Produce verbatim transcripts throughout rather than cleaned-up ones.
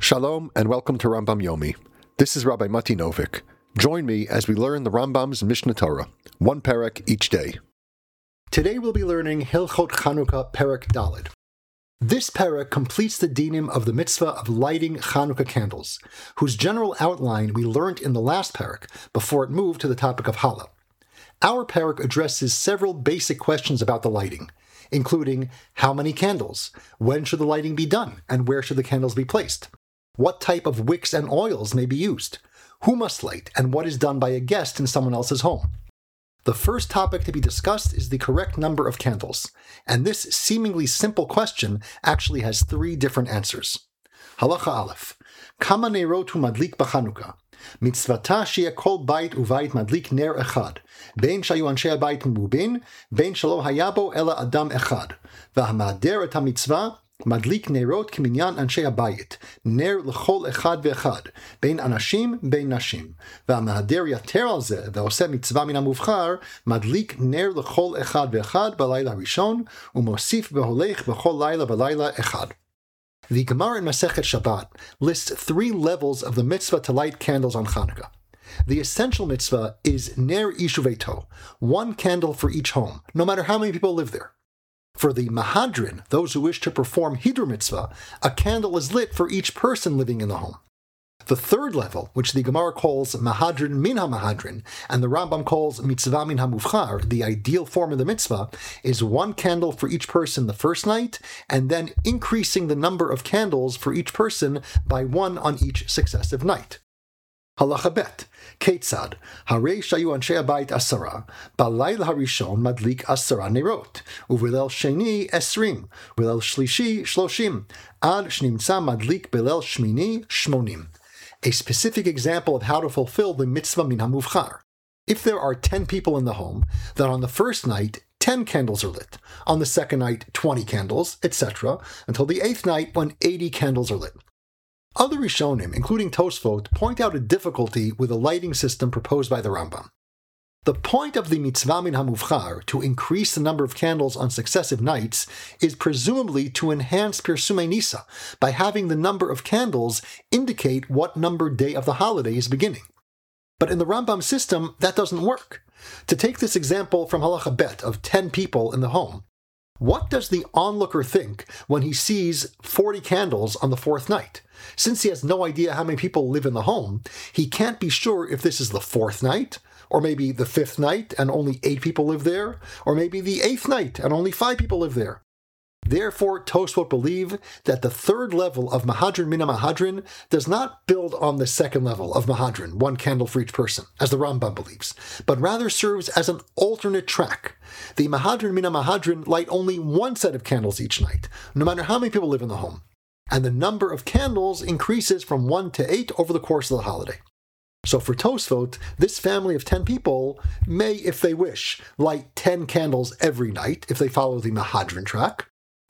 Shalom and welcome to Rambam Yomi. This is Rabbi Mati Novik. Join me as we learn the Rambam's Mishnah Torah, one perek each day. Today we'll be learning Hilchot Chanukah Perek Daled. This perek completes the dinim of the mitzvah of lighting Chanukah candles, whose general outline we learned in the last perek before it moved to the topic of Challah. Our perek addresses several basic questions about the lighting, including how many candles, when should the lighting be done, and where should the candles be placed? What type of wicks and oils may be used? Who must light, and what is done by a guest in someone else's home? The first topic to be discussed is the correct number of candles, and this seemingly simple question actually has three different answers. Halacha Aleph. Kama neirot hu madlik b'Chanukah. Mitzvata sheyeh kol bayit ubayit madlik ner echad. Bein shayu anshei habayit merubin, bein shelo haya bo ela adam echad. V'hamader et hamitzvah Madlik nerot kiminyan anshei habayit, ner l'chol echad ve'echad, bein anashim, bein nashim. V'amahader yater al zeh, ve'oseh mitzvah min hamuvchar, madlik ner l'chol echad ve'echad b'layla harishon, u'mosif v'holech b'chol layla b'layla echad. The Gemara in Masechet Shabbat lists three levels of the mitzvah to light candles on Chanukah. The essential mitzvah is ner ishu veito, one candle for each home, no matter how many people live there. For the Mahadrin, those who wish to perform Hidur mitzvah, a candle is lit for each person living in the home. The third level, which the Gemara calls Mahadrin min ha-Mahadrin, and the Rambam calls Mitzvah min ha-Muvchar, the ideal form of the mitzvah, is one candle for each person the first night, and then increasing the number of candles for each person by one on each successive night. Halacha bet. Ketzad. Harei shayu anshei habayit asara. Balayla harishon madlik asara nerot. Uvilel sheni esrim. Uvilel shlishi shloshim. Ad shnimtza madlik belel shmini shmonim. A specific example of how to fulfill the mitzvah min hamuvchar. If there are ten people in the home, then on the first night, ten candles are lit. On the second night, twenty candles, et cetera, until the eighth night when eighty candles are lit. Other Rishonim, including Tosfot, point out a difficulty with the lighting system proposed by the Rambam. The point of the mitzvah min hamuvchar, to increase the number of candles on successive nights, is presumably to enhance Pirsumei Nisa by having the number of candles indicate what numbered day of the holiday is beginning. But in the Rambam system, that doesn't work. To take this example from Halacha Bet of ten people in the home, what does the onlooker think when he sees forty candles on the fourth night? Since he has no idea how many people live in the home, he can't be sure if this is the fourth night, or maybe the fifth night and only eight people live there, or maybe the eighth night and only five people live there. Therefore, Tosfot believe that the third level of Mahadrin min ha-Mahadrin does not build on the second level of Mahadrin, one candle for each person, as the Rambam believes, but rather serves as an alternate track. The Mahadrin min ha-Mahadrin light only one set of candles each night, no matter how many people live in the home, and the number of candles increases from one to eight over the course of the holiday. So for Tosfot, this family of ten people may, if they wish, light ten candles every night if they follow the Mahadrin track,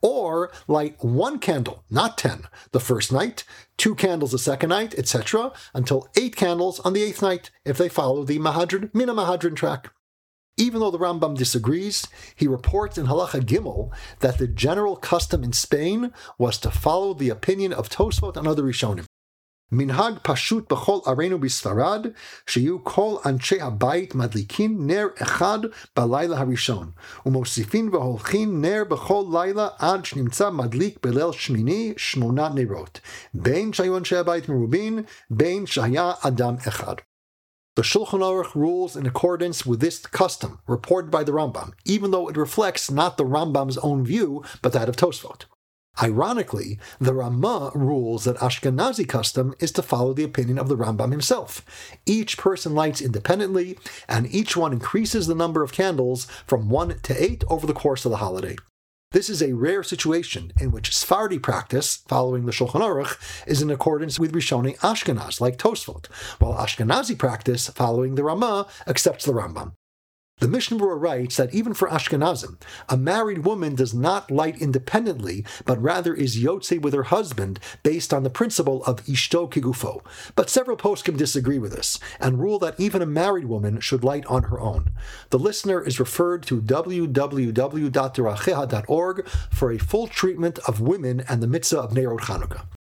or light one candle, not ten, the first night, two candles the second night, et cetera, until eight candles on the eighth night if they follow the Mahadrin min ha-Mahadrin track. Even though the Rambam disagrees, he reports in Halacha Gimel that the general custom in Spain was to follow the opinion of Tosfot and other Rishonim. Minhag pashut b'chol arenu b'Sfarad, sheyu kol anshei habayit madlikin ner echad balayla harishon, umosifin v'holchin ner b'chol layla ad shnimtza madlik belel shmini shmona nerot, bein shayu anshei habayit merubin, bein shaya adam echad. The Shulchan Aruch rules in accordance with this custom, reported by the Rambam, even though it reflects not the Rambam's own view, but that of Tosfot. Ironically, the Ramah rules that Ashkenazi custom is to follow the opinion of the Rambam himself. Each person lights independently, and each one increases the number of candles from one to eight over the course of the holiday. This is a rare situation in which Sephardi practice, following the Shulchan Aruch, is in accordance with Rishonei Ashkenaz, like Tosfot, while Ashkenazi practice, following the Ramah, accepts the Rambam. The Mishnah Berurah writes that even for Ashkenazim, a married woman does not light independently, but rather is yotze with her husband based on the principle of ishto kigufo. But several poskim disagree with this, and rule that even a married woman should light on her own. The listener is referred to w w w dot deracheha dot org for a full treatment of women and the mitzvah of Nerot Chanukah.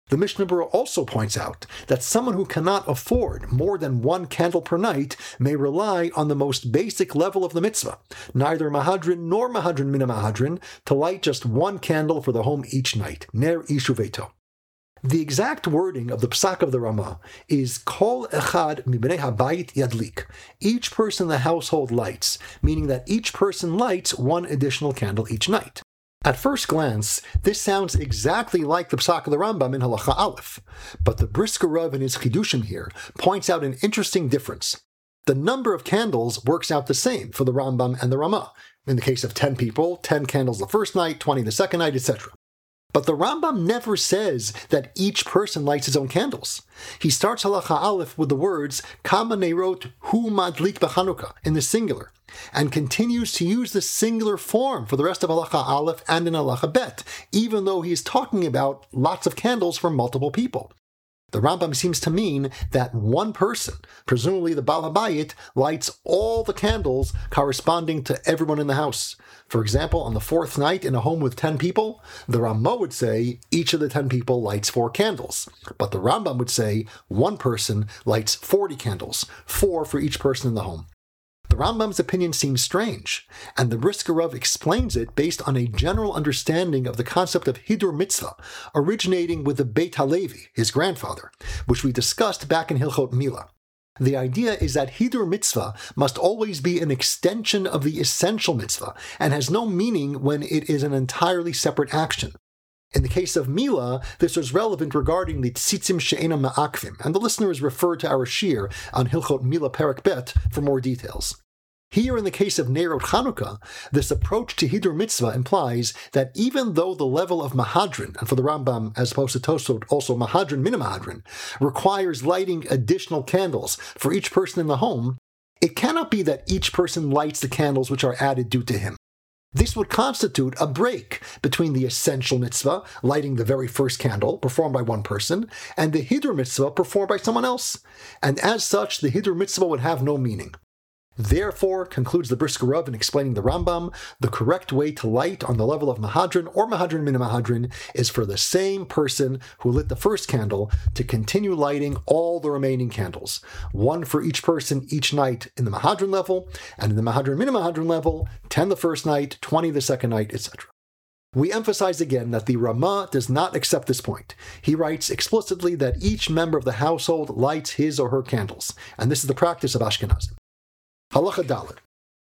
The Mishnah Berurah also points out that someone who cannot afford more than one candle per night may rely on the most basic level of the mitzvah, neither Mahadrin nor Mahadrin Mina Mahadrin, to light just one candle for the home each night, Ner Ishu Veito. The exact wording of the Psak of the Ramah is Kol Echad Mibnei Habayit Yadlik. Each person in the household lights, meaning that each person lights one additional candle each night. At first glance, this sounds exactly like the Psak of the Rambam in Halacha Aleph, but the Brisker Rav in his Chidushim here points out an interesting difference. The number of candles works out the same for the Rambam and the Ramah. In the case of ten people, ten candles the first night, twenty the second night, et cetera. But the Rambam never says that each person lights his own candles. He starts Halacha Aleph with the words Kama Neirot Hu Madlik B'Chanukah in the singular, and continues to use the singular form for the rest of Halacha Aleph and in Halacha Bet, even though he is talking about lots of candles for multiple people. The Rambam seems to mean that one person, presumably the Baal HaBayit, lights all the candles corresponding to everyone in the house. For example, on the fourth night in a home with ten people, the Ramah would say each of the ten people lights four candles. But the Rambam would say one person lights forty candles, four for each person in the home. The Rambam's opinion seems strange, and the Brisker Rav explains it based on a general understanding of the concept of Hidur Mitzvah, originating with the Beit HaLevi, his grandfather, which we discussed back in Hilchot Milah. The idea is that Hidur Mitzvah must always be an extension of the essential mitzvah, and has no meaning when it is an entirely separate action. In the case of Milah, this was relevant regarding the Tzitzim She'enam Ma'akvim, and the listener is referred to our shir on Hilchot Milah Perek Bet for more details. Here, in the case of Neirot Chanukah, this approach to Hidur Mitzvah implies that even though the level of Mahadrin, and for the Rambam, as opposed to Tosfot, also Mahadrin Mina Mahadrin, requires lighting additional candles for each person in the home, it cannot be that each person lights the candles which are added due to him. This would constitute a break between the essential mitzvah, lighting the very first candle, performed by one person, and the Hidur Mitzvah, performed by someone else. And as such, the Hidur Mitzvah would have no meaning. Therefore, concludes the Brisker Rav in explaining the Rambam, the correct way to light on the level of Mahadrin or Mahadrin Mina Mahadrin is for the same person who lit the first candle to continue lighting all the remaining candles, one for each person each night in the Mahadrin level, and in the Mahadrin Mina Mahadrin level, ten the first night, twenty the second night, et cetera. We emphasize again that the Ramah does not accept this point. He writes explicitly that each member of the household lights his or her candles, and this is the practice of Ashkenazim. Halacha Dalet.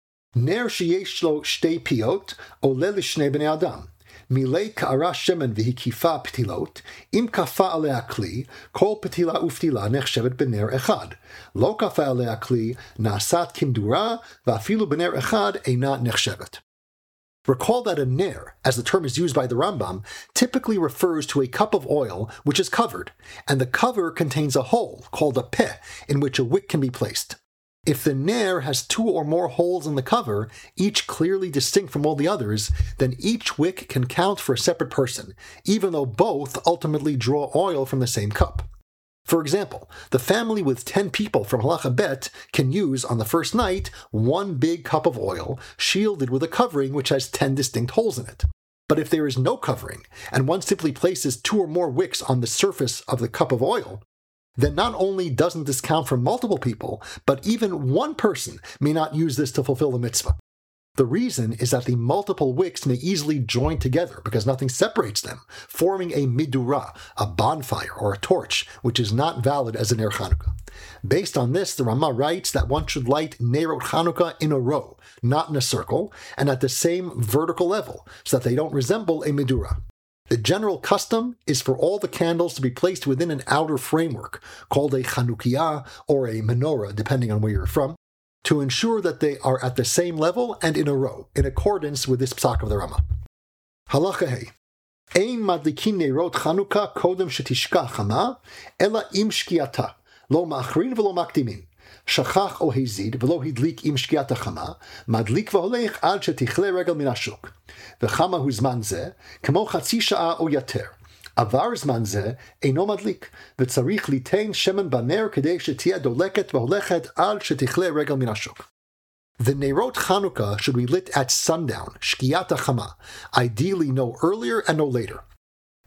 Ner sheyesh lo shtei piot ole lishnei bnei adam. Milei ka'ara shemen v'hikifa ptilot, im kafa alea kli, kol ptila uftila nechshevet b'ner echad. Lo kafa alea kli, nasat kimdura, v'afilu b'ner echad eina nechshevet. Recall that a ner, as the term is used by the Rambam, typically refers to a cup of oil which is covered, and the cover contains a hole, called a peh, in which a wick can be placed. If the ner has two or more holes in the cover, each clearly distinct from all the others, then each wick can count for a separate person, even though both ultimately draw oil from the same cup. For example, the family with ten people from Halacha Bet can use, on the first night, one big cup of oil, shielded with a covering which has ten distinct holes in it. But if there is no covering, and one simply places two or more wicks on the surface of the cup of oil, then not only doesn't this count for multiple people, but even one person may not use this to fulfill the mitzvah. The reason is that the multiple wicks may easily join together because nothing separates them, forming a midura, a bonfire or a torch, which is not valid as a Ner Chanukah. Based on this, the Ramah writes that one should light Neirot Chanukah in a row, not in a circle, and at the same vertical level, so that they don't resemble a midura. The general custom is for all the candles to be placed within an outer framework, called a chanukiah or a menorah, depending on where you're from, to ensure that they are at the same level and in a row, in accordance with this psak of the Ramah. Halacha Hey. Ein madlikin neirot Chanukah kodem shetishka chama, ela im shkiata, lo ma'achrin v'lo makdimin. Shachach o hezid v'lo hidlik im shkiata chama, madlik v'holech ad shetichle regel min hashuk. V'chama hu zman ze, kamo chatzi sha'a o yater. Avar zman ze, eino madlik, v'tzarich litein shemen baner kedei shetia doleket v'holechet ad shetichle regel min hashuk. The Neirot Chanukah should be lit at sundown, shkiata chama, ideally no earlier and no later.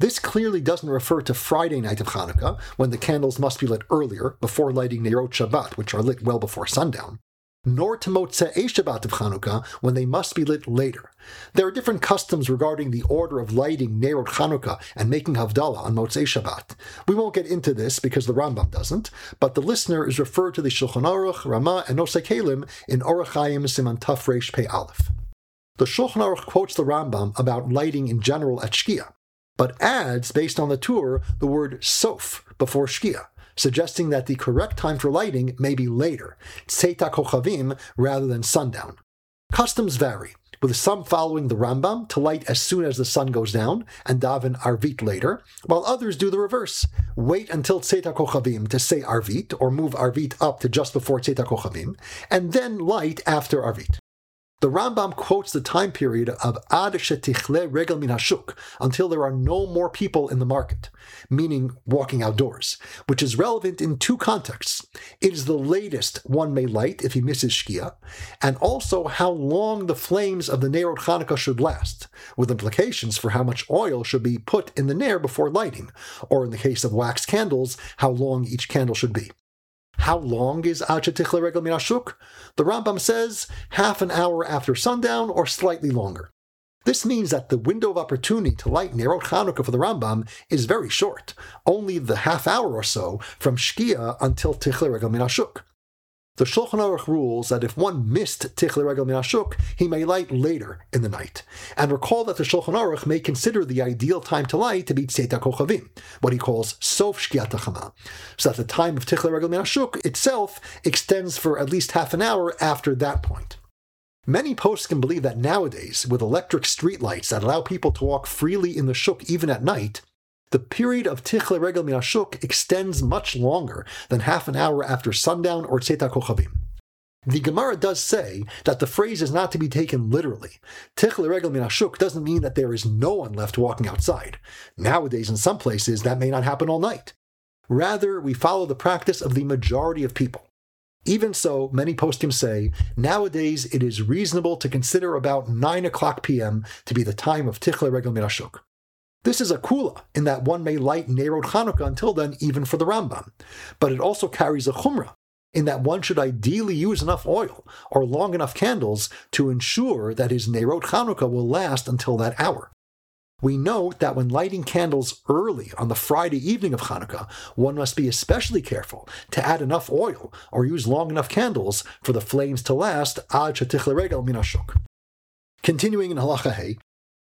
This clearly doesn't refer to Friday night of Hanukkah, when the candles must be lit earlier, before lighting Nerot Shabbat, which are lit well before sundown, nor to Motzei Shabbat of Hanukkah, when they must be lit later. There are different customs regarding the order of lighting Nerot Hanukkah and making Havdalah on Motzei Shabbat. We won't get into this because the Rambam doesn't, but the listener is referred to the Shulchan Aruch, Ramah, and Nosei Kelim in Orach Chaim Siman Taf Reish Pei Aleph. The Shulchan Aruch quotes the Rambam about lighting in general at Shkia, but adds, based on the Tur, the word sof before Shkia, suggesting that the correct time for lighting may be later, Tzeit HaKochavim, rather than sundown. Customs vary, with some following the Rambam to light as soon as the sun goes down and daven Arvit later, while others do the reverse, wait until Tzeit HaKochavim to say Arvit, or move Arvit up to just before Tzeit HaKochavim, and then light after Arvit. The Rambam quotes the time period of Ad shetichle regel min hashuk, until there are no more people in the market, meaning walking outdoors, which is relevant in two contexts. It is the latest one may light if he misses Shkia, and also how long the flames of the Nerot Chanukah should last, with implications for how much oil should be put in the Ner before lighting, or in the case of wax candles, how long each candle should be. How long is Ad shetichle regel min hashuk? The Rambam says half an hour after sundown or slightly longer. This means that the window of opportunity to light Nerot Chanukah for the Rambam is very short, only the half hour or so from Shkia until Tichle regel min hashuk. The Shulchan Aruch rules that if one missed Tichle regel min hashuk, he may light later in the night. And recall that the Shulchan Aruch may consider the ideal time to light to be Tzeit HaKochavim, what he calls Sof Shkiat HaChama, so that the time of Tichle regel min hashuk itself extends for at least half an hour after that point. Many poskim believe that nowadays, with electric streetlights that allow people to walk freely in the shuk even at night, the period of Tichle regel min hashuk extends much longer than half an hour after sundown or Tzeit HaKochavim. The Gemara does say that the phrase is not to be taken literally. Tichle regel min hashuk doesn't mean that there is no one left walking outside. Nowadays, in some places, that may not happen all night. Rather, we follow the practice of the majority of people. Even so, many poskim say, nowadays it is reasonable to consider about nine o'clock p.m. to be the time of Tichle regel min hashuk. This is a kula, in that one may light Nerot Chanukah until then, even for the Rambam. But it also carries a chumrah, in that one should ideally use enough oil, or long enough candles, to ensure that his Nerot Chanukah will last until that hour. We note that when lighting candles early on the Friday evening of Chanukah, one must be especially careful to add enough oil, or use long enough candles, for the flames to last ad shetichle regel min hashuk. Continuing in Halacha Hey,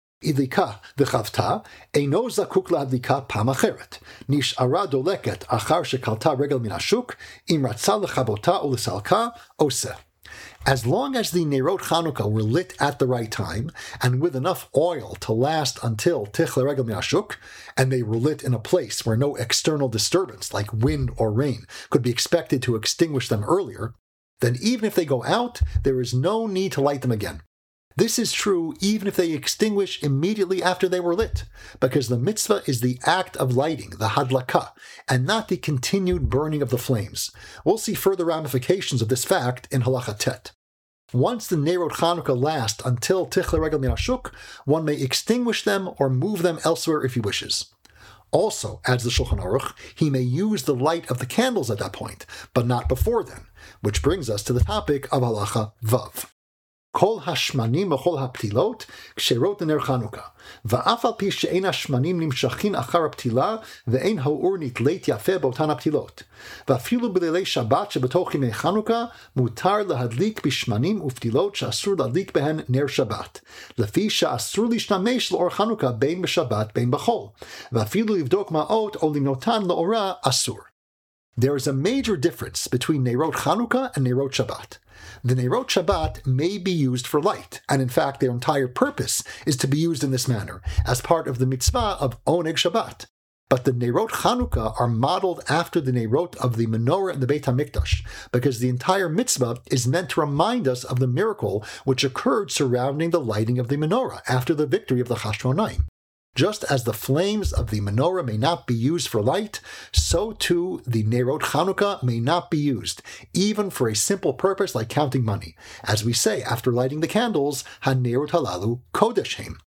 Idlika v'chavta eino zakuk la'adlika pam acheret nish'ara doleket achar shekalta regel min hashuk im ratza lechabota u'lesalka oseh. As long as the Nerot Chanukah were lit at the right time, and with enough oil to last until Tichle regel min hashuk, and they were lit in a place where no external disturbance, like wind or rain, could be expected to extinguish them earlier, then even if they go out, there is no need to light them again. This is true even if they extinguish immediately after they were lit, because the mitzvah is the act of lighting, the hadlaka, and not the continued burning of the flames. We'll see further ramifications of this fact in Halacha Tet. Once the Nerot Chanukah last until Tichle regel min hashuk, one may extinguish them or move them elsewhere if he wishes. Also, adds the Shulchan Aruch, he may use the light of the candles at that point, but not before then, which brings us to the topic of Halacha Vav. Kol hashmanim v'chol haptilot ksherot ner Chanukah, va'af al pi she'ein hashmanim nimshachin achar haptila ve'ein ha'ur nitleit yafeh b'otan haptilot, va'afilu b'leilei Shabbat shebetoch yimei Chanukah mutar lahadlik b'shmanim uftilot she'asur lahadlik behen ner Shabbat, lefi she'asur lishtamesh l'or Chanukah bein b'Shabbat bein b'chol, va'afilu livdok ma'ot o limnotan l'ora asur. There is a major difference between Nerot Chanukah and Nerot Shabbat. The Nerot Shabbat may be used for light, and in fact their entire purpose is to be used in this manner, as part of the mitzvah of Oneg Shabbat. But the Nerot Chanukah are modeled after the Nerot of the menorah and the Beit HaMikdash, because the entire mitzvah is meant to remind us of the miracle which occurred surrounding the lighting of the menorah after the victory of the Chashmonaim. Just as the flames of the menorah may not be used for light, so too the Nerot Chanukah may not be used, even for a simple purpose like counting money. As we say after lighting the candles, HaNerot halalu kodesh heim.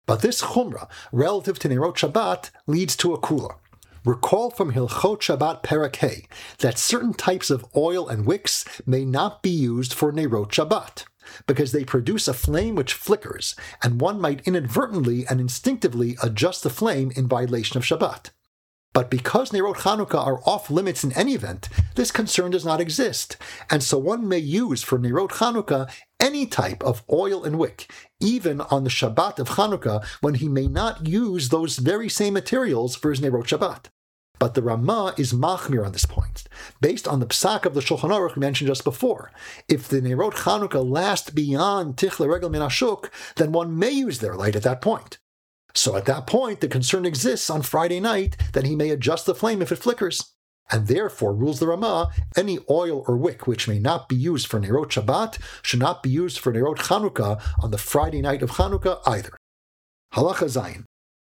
But this chumrah, relative to Neirot Shabbat, leads to a kula. Recall from Hilchot Shabbat Perek Hey that certain types of oil and wicks may not be used for Neirot Shabbat, because they produce a flame which flickers, and one might inadvertently and instinctively adjust the flame in violation of Shabbat. But because Neirot Chanukah are off-limits in any event, this concern does not exist, and so one may use for Neirot Chanukah any type of oil and wick, even on the Shabbat of Chanukah, when he may not use those very same materials for his Neirot Shabbat. But the Ramah is machmir on this point, based on the psak of the Shulchan Aruch we mentioned just before. If the Neirot Chanukah last beyond Tichle Regel Min Hashuk, then one may use their light at that point. So at that point, the concern exists on Friday night that he may adjust the flame if it flickers. And therefore, rules the Ramah, any oil or wick which may not be used for Neirot Shabbat should not be used for Neirot Chanukah on the Friday night of Chanukah either. Halacha Zayin.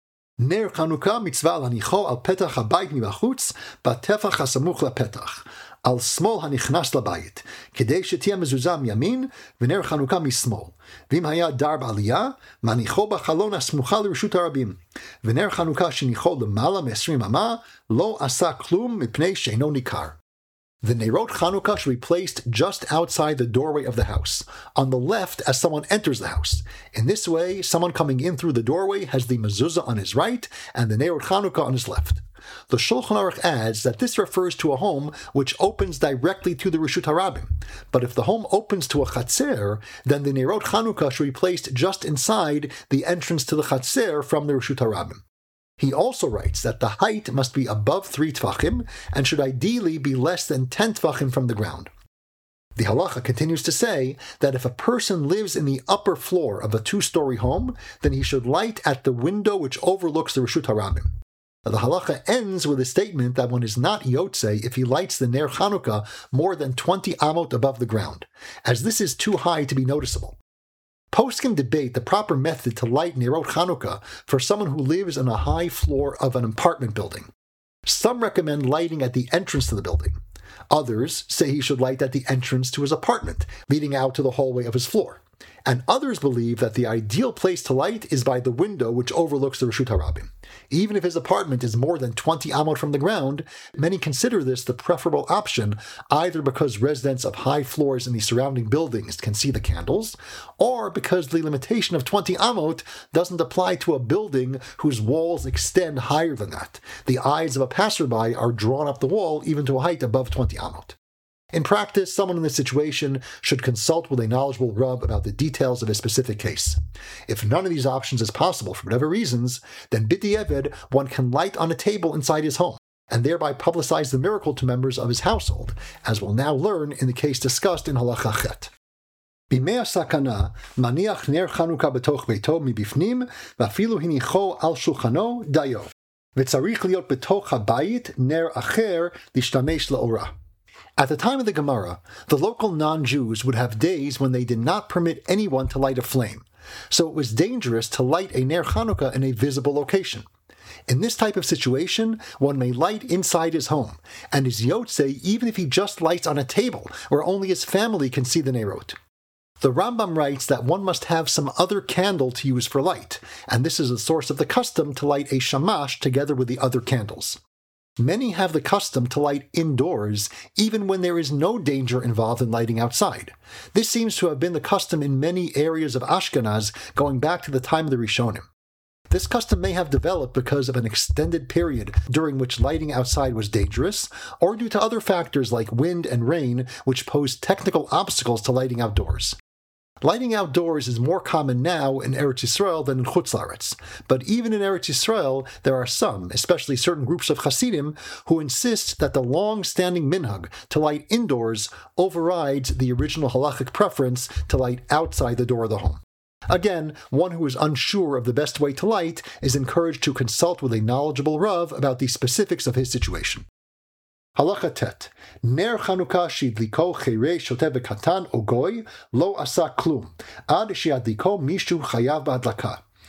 Ner Chanukah mitzvah lanicho al petach habayit mibachutz batefach hasamuch lapetach al smol hanichnas labayit kedei shetia mezuzah miyamin v'ner Chanukah mismol v'im haya dar b'aliyah manicho b'chalon hasmucha l'reshut harabim v'ner Chanukah shenicho l'mala me'esrim amah lo asa klum mipnei she'eino nikar. The Neirot Chanukah should be placed just outside the doorway of the house, on the left as someone enters the house. In this way, someone coming in through the doorway has the mezuzah on his right and the Neirot Chanukah on his left. The Shulchan Aruch adds that this refers to a home which opens directly to the Reshut Harabim, but if the home opens to a chatzer, then the Neirot Chanukah should be placed just inside the entrance to the chatzer from the Reshut Harabim. He also writes that the height must be above three tvachim and should ideally be less than ten tvachim from the ground. The halacha continues to say that if a person lives in the upper floor of a two-story home, then he should light at the window which overlooks the Reshut Harabim. Now, the halacha ends with a statement that one is not yotze if he lights the Ner Chanukah more than twenty amot above the ground, as this is too high to be noticeable. Poskim debate the proper method to light Neirot Chanukah for someone who lives on a high floor of an apartment building. Some recommend lighting at the entrance to the building. Others say he should light at the entrance to his apartment, leading out to the hallway of his floor. And others believe that the ideal place to light is by the window which overlooks the Reshut Harabim. Even if his apartment is more than twenty amot from the ground, many consider this the preferable option, either because residents of high floors in the surrounding buildings can see the candles, or because the limitation of twenty amot doesn't apply to a building whose walls extend higher than that. The eyes of a passerby are drawn up the wall even to a height above twenty amot. In practice, someone in this situation should consult with a knowledgeable Rav about the details of a specific case. If none of these options is possible for whatever reasons, then b'di'evid, one can light on a table inside his home, and thereby publicize the miracle to members of his household, as we'll now learn in the case discussed in Halacha Chet. Bimei hasakana, maniach ner Chanukah betoch beito mibifnim, v'afilu hinicho al shulchano dayo, v'tzarich liot betoch habayit ner acher lishtamesh la'orah. At the time of the Gemara, the local non-Jews would have days when they did not permit anyone to light a flame, so it was dangerous to light a Ner Chanukah in a visible location. In this type of situation, one may light inside his home, and is yotze even if he just lights on a table where only his family can see the Neirot. The Rambam writes that one must have some other candle to use for light, and this is the source of the custom to light a shamash together with the other candles. Many have the custom to light indoors, even when there is no danger involved in lighting outside. This seems to have been the custom in many areas of Ashkenaz going back to the time of the Rishonim. This custom may have developed because of an extended period during which lighting outside was dangerous, or due to other factors like wind and rain, which pose technical obstacles to lighting outdoors. Lighting outdoors is more common now in Eretz Yisrael than in Chutz La'aretz, but even in Eretz Yisrael, there are some, especially certain groups of Hasidim, who insist that the long-standing minhag to light indoors overrides the original halachic preference to light outside the door of the home. Again, one who is unsure of the best way to light is encouraged to consult with a knowledgeable Rav about the specifics of his situation. Halacha tet. Ner Chanukah shidliko cherei shotev v'katan o goy lo asa klum ad she'adliko mishu chayav ba'adlaka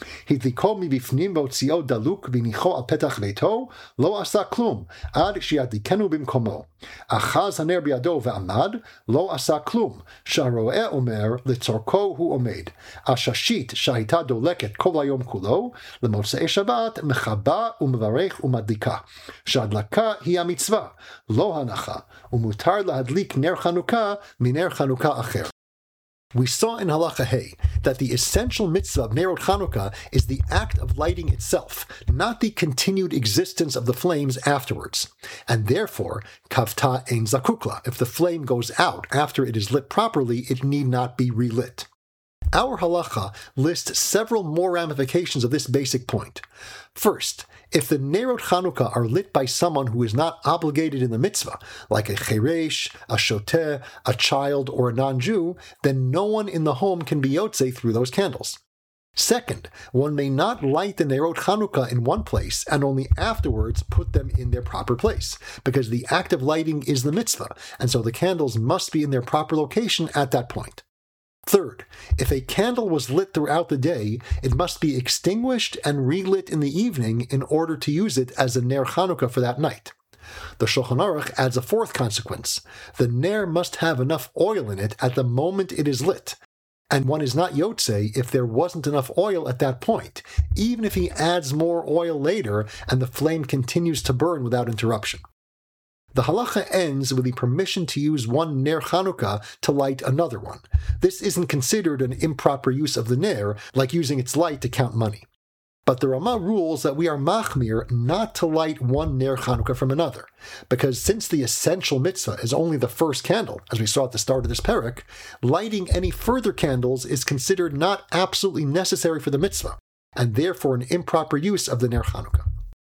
הדליקו מבפנים והוציאו דלוק והניחו על פתח ביתו, לא עשה כלום, עד שידליקנו במקומו. אחז הנר בידו ועמד, לא עשה כלום, שהרועה אומר, לצורכו הוא עומד. הששית שהייתה דולקת כל היום כולו, למוצאי שבת מכבה ומברך ומדליקה. שהדלקה היא המצווה, לא הנחה, ומותר להדליק נר חנוכה מנר חנוכה אחר. We saw in Halacha Hey that the essential mitzvah of Nerot Chanukah is the act of lighting itself, not the continued existence of the flames afterwards. And therefore, kavta ein zakukla. If the flame goes out after it is lit properly, it need not be relit. Our halacha lists several more ramifications of this basic point. First, if the Nerot Chanukah are lit by someone who is not obligated in the mitzvah, like a cheresh, a shoteh, a child, or a non-Jew, then no one in the home can be yotzei through those candles. Second, one may not light the Nerot Chanukah in one place and only afterwards put them in their proper place, because the act of lighting is the mitzvah, and so the candles must be in their proper location at that point. Third, if a candle was lit throughout the day, it must be extinguished and relit in the evening in order to use it as a Ner Chanukah for that night. The Shulchan Aruch adds a fourth consequence. The Ner must have enough oil in it at the moment it is lit, and one is not yotzei if there wasn't enough oil at that point, even if he adds more oil later and the flame continues to burn without interruption. The halacha ends with the permission to use one Ner Chanukah to light another one. This isn't considered an improper use of the Ner, like using its light to count money. But the Rama rules that we are machmir not to light one Ner Chanukah from another, because since the essential mitzvah is only the first candle, as we saw at the start of this parak, lighting any further candles is considered not absolutely necessary for the mitzvah, and therefore an improper use of the Ner Chanukah.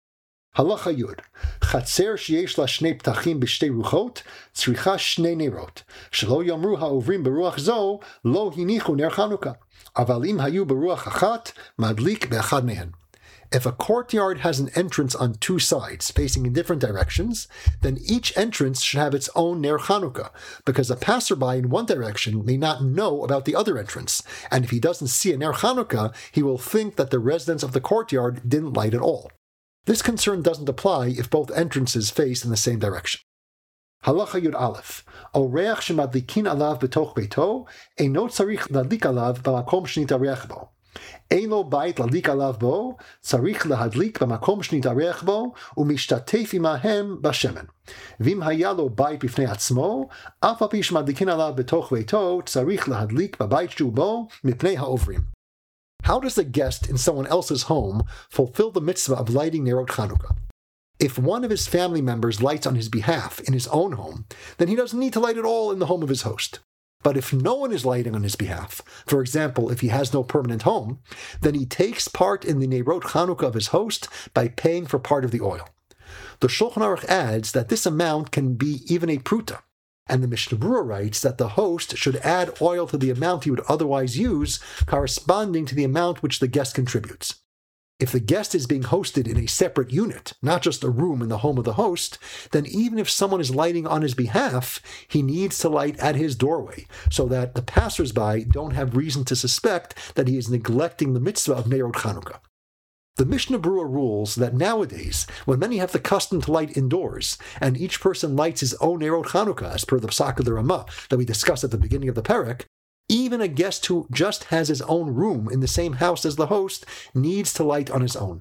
Halacha Yud, Chatzer sheyesh la shnei ptachim b'shtei ruchot, tzricha shnei nerot, shelo yomru ha'ovrim beruach zo, lo hinichu ner Chanukah, aval im hayu beruach achat, madlik be'achad mehen. If a courtyard has an entrance on two sides, facing in different directions, then each entrance should have its own Ner Chanukah, because a passerby in one direction may not know about the other entrance, and if he doesn't see a Ner Chanukah, he will think that the residents of the courtyard didn't light at all. This concern doesn't apply if both entrances face in the same direction. Halacha Yud Aleph. Oreach shemadlikin alav betoch beito, eino tzarich ladlik alav b'makom shnitareach bo. Ein lo bait ladlik alav bo, tzarich lahadlik b'makom shnitareach bo, umishtatef imahem b'shemen. Vim haya lo bait b'fnei atzmo, af al pi shemadlikin alav betoch beito, tzarich lahadlik b'bait shu bo, mipnei ha'ovrim. How does a guest in someone else's home fulfill the mitzvah of lighting Nerot Chanukah? If one of his family members lights on his behalf in his own home, then he doesn't need to light at all in the home of his host. But if no one is lighting on his behalf, for example, if he has no permanent home, then he takes part in the Nerot Chanukah of his host by paying for part of the oil. The Shulchan Aruch adds that this amount can be even a pruta. And the Mishnah Berurah writes that the host should add oil to the amount he would otherwise use, corresponding to the amount which the guest contributes. If the guest is being hosted in a separate unit, not just a room in the home of the host, then even if someone is lighting on his behalf, he needs to light at his doorway, so that the passers-by don't have reason to suspect that he is neglecting the mitzvah of Nerot Chanukah. The Mishnah Berurah rules that nowadays, when many have the custom to light indoors, and each person lights his own Nerot Chanukah, as per the Psak of the Ramah that we discussed at the beginning of the parak, even a guest who just has his own room in the same house as the host needs to light on his own.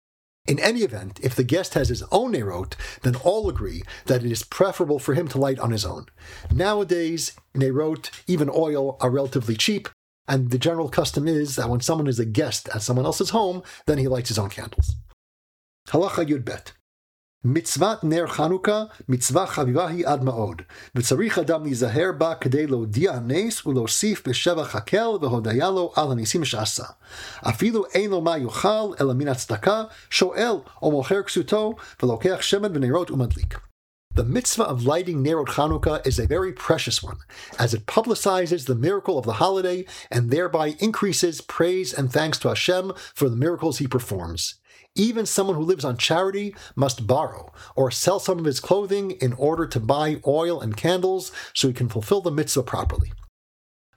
In any event, if the guest has his own Nerot, then all agree that it is preferable for him to light on his own. Nowadays, Nerot, even oil, are relatively cheap, and the general custom is that when someone is a guest at someone else's home, then he lights his own candles. Halacha Yud Bet. Mitzvat Ner Chanukah, mitzvah chaviva hi ad ma'od. V'tzarich adam lizaher ba kedei lo'dia nes u'losif b'sheva chakel v'hodaya lo al hanisim sh'asa. Afilu ein lo ma yochal ela min tzedakah, sho'el o mocher ksuto v'lokeach shemen v'nerot u'madlik. The mitzvah of lighting Nerot Chanukah is a very precious one, as it publicizes the miracle of the holiday and thereby increases praise and thanks to Hashem for the miracles he performs. Even someone who lives on charity must borrow or sell some of his clothing in order to buy oil and candles so he can fulfill the mitzvah properly.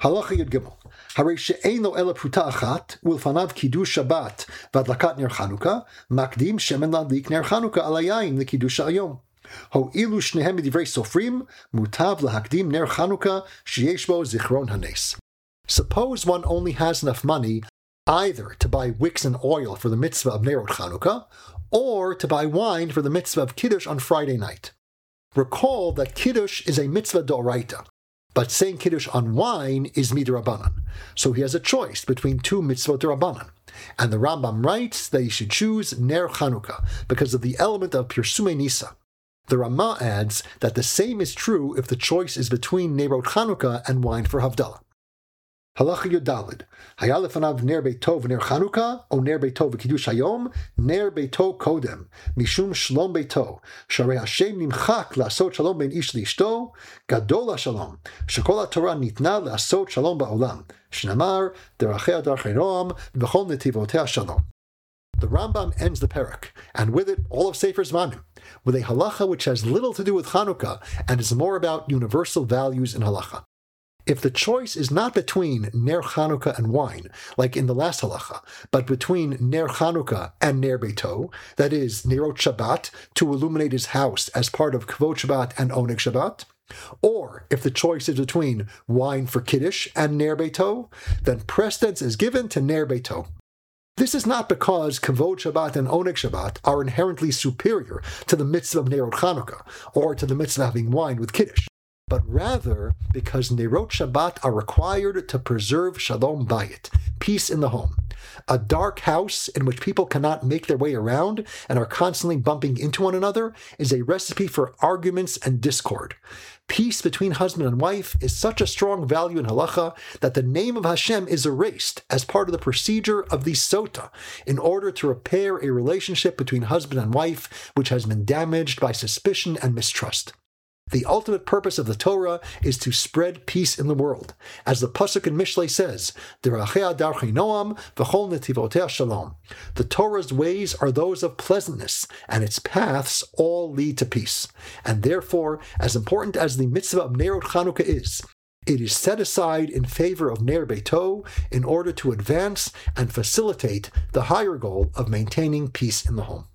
Halacha Yud Gimel. Harei she'ein lo ela pruta achat, ulfanav kiddush Shabbat v'adlakat ner Chanukah, makdim shemen ladlik ner Chanukah al hayayin l'kiddush hayom. Ho'ilu shnehem midivrei sofrim, mutav lahakdim ner Chanukah sheyesh bo zichron hanes. Suppose one only has enough money either to buy wicks and oil for the mitzvah of Nerot Chanukah, or to buy wine for the mitzvah of Kiddush on Friday night. Recall that Kiddush is a mitzvah d'oraita, but saying Kiddush on wine is midrabanan. So he has a choice between two mitzvot d'Rabbanan. And the Rambam writes that he should choose Ner Chanukah because of the element of Pirsume Nisa. The Rama adds that the same is true if the choice is between Nerot Chanukah and wine for Havdalah. Halacha Yud Daled. Haya lefanav ner beito v'ner Chanukah, o ner beito v'kiddush hayom, ner beito kodem, mishum shalom beito, sharei Hashem nimchak la'asot shalom ben ish li'ishto, gadol ha'shalom, shekol ha'torah nitna la'asot shalom ba'olam, shnamar, derachei darchei noam, v'chol netivotei shalom. The Rambam ends the parak, and with it all of Sefer Zmanim, with a halacha which has little to do with Chanukah and is more about universal values in halacha. If the choice is not between Ner Chanukah and wine, like in the last halacha, but between Ner Chanukah and Ner Beito, that is, Nerot Shabbat, to illuminate his house as part of Kvod Shabbat and Oneg Shabbat, or if the choice is between wine for Kiddush and Ner Beito, then precedence is given to Ner Beito. This is not because Kvod Shabbat and Oneg Shabbat are inherently superior to the mitzvah of Nerot Chanukah, or to the mitzvah of having wine with Kiddush, but rather because Nerot Shabbat are required to preserve Shalom Bayit, peace in the home. A dark house in which people cannot make their way around and are constantly bumping into one another is a recipe for arguments and discord. Peace between husband and wife is such a strong value in halacha that the name of Hashem is erased as part of the procedure of the sota in order to repair a relationship between husband and wife which has been damaged by suspicion and mistrust. The ultimate purpose of the Torah is to spread peace in the world. As the Pasuk in Mishlei says, Derachei darchei noam v'chol netivotei shalom. The Torah's ways are those of pleasantness, and its paths all lead to peace. And therefore, as important as the mitzvah of Nerot Chanukah is, it is set aside in favor of Ner Beito in order to advance and facilitate the higher goal of maintaining peace in the home.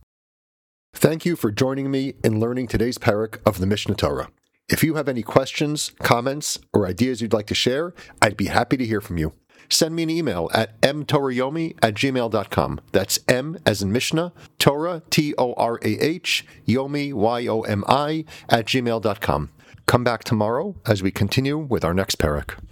Thank you for joining me in learning today's parak of the Mishnah Torah. If you have any questions, comments, or ideas you'd like to share, I'd be happy to hear from you. Send me an email at mtorayomi at gmail dot com. That's M as in Mishnah, Torah, T O R A H, Yomi, Y O M I, at gmail dot com. Come back tomorrow as we continue with our next parak.